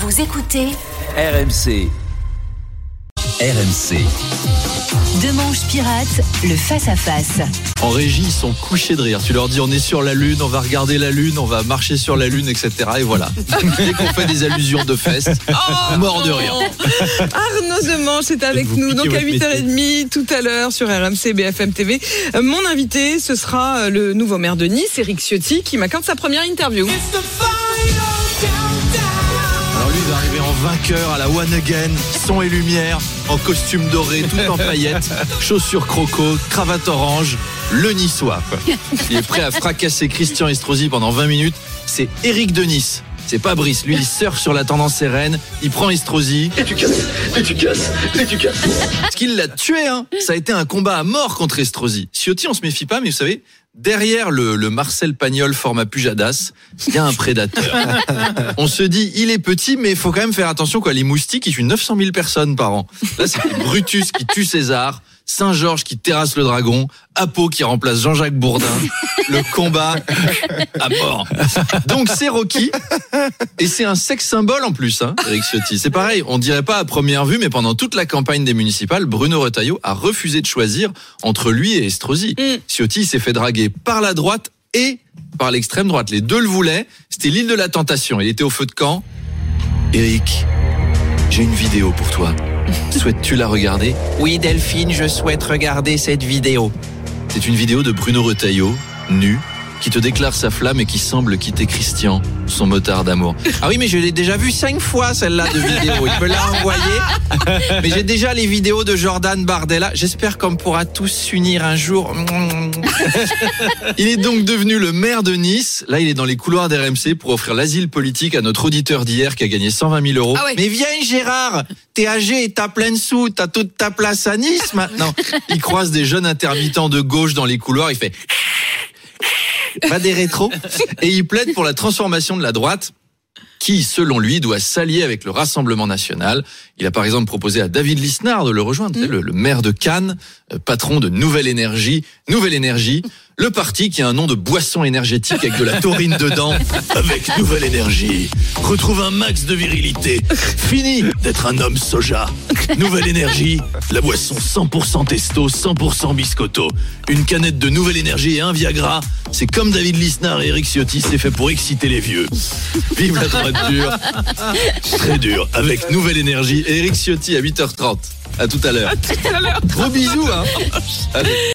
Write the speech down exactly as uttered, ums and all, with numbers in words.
Vous écoutez R M C. R M C. Demanche Pirate, le face-à-face. En régie, ils sont couchés de rire. Tu leur dis on est sur la Lune, on va regarder la Lune, on va marcher sur la Lune, et cetera. Et voilà. Dès qu'on fait des allusions de fesses, Oh, mort de rire. Arnaud Demanche est avec Vous nous, piquez donc à votre huit heures trente tout à l'heure sur R M C B F M T V. Euh, Mon invité, ce sera le nouveau maire de Nice, Éric Ciotti, qui m'accorde sa première interview. Alors lui, il va arriver en vainqueur à la One Again, son et lumière, en costume doré, tout en paillettes, chaussures croco, cravate orange, le niçois. Quoi. Il est prêt à fracasser Christian Estrosi pendant vingt minutes. C'est Éric de Nice. C'est pas Brice. Lui, il surfe sur la tendance sereine. Il prend Estrosi. Et tu casses, et tu casses, et tu casses. Ce qu'il l'a tué, hein. Ça a été un combat à mort contre Estrosi. Ciotti, on se méfie pas, mais vous savez, derrière le, le Marcel Pagnol format Pujadas, il y a un prédateur. On se dit, il est petit, mais il faut quand même faire attention, quoi. Les moustiques, ils tuent neuf cent mille personnes par an. Là, c'est Brutus qui tue César, Saint-Georges qui terrasse le dragon, Apo qui remplace Jean-Jacques Bourdin. Le combat à mort. Donc c'est Rocky. Et c'est un sex symbole en plus, hein, Éric Ciotti. C'est pareil, on dirait pas à première vue, mais pendant toute la campagne des municipales, Bruno Retailleau a refusé de choisir entre lui et Estrosi. Mm. Ciotti s'est fait draguer par la droite et par l'extrême droite. Les deux le voulaient. C'était l'île de la tentation. Il était au feu de camp. Éric, j'ai une vidéo pour toi. Souhaites-tu la regarder ? Oui, Delphine, je souhaite regarder cette vidéo. C'est une vidéo de Bruno Retailleau, nu, qui te déclare sa flamme et qui semble quitter Christian, son motard d'amour. Ah oui, mais je l'ai déjà vu cinq fois, celle-là, de vidéo. Il me l'a envoyée. Mais j'ai déjà les vidéos de Jordan Bardella. J'espère qu'on pourra tous s'unir un jour. Il est donc devenu le maire de Nice. Là, il est dans les couloirs d'R M C pour offrir l'asile politique à notre auditeur d'hier qui a gagné cent vingt mille euros. Ah ouais. Mais viens, Gérard, t'es âgé et t'as plein de sous. T'as toute ta place à Nice maintenant. Il croise des jeunes intermittents de gauche dans les couloirs. Il fait... pas des rétros, et il plaide pour la transformation de la droite qui, selon lui, doit s'allier avec le Rassemblement national. Il a par exemple proposé à David Lisnard de le rejoindre, mmh. le, le maire de Cannes, patron de Nouvelle Énergie. Nouvelle Énergie, le parti qui a un nom de boisson énergétique avec de la taurine dedans. Avec Nouvelle Énergie, retrouve un max de virilité. Fini d'être un homme soja. Nouvelle Énergie, la boisson cent pour cent testo, cent pour cent biscotto. Une canette de Nouvelle Énergie et un Viagra. C'est comme David Lisnard et Éric Ciotti, c'est fait pour exciter les vieux. Vive la droite dure. Très dur. Avec Nouvelle Énergie et Éric Ciotti à huit heures trente. À tout à l'heure. À tout à l'heure. Gros bisous, hein. Allez.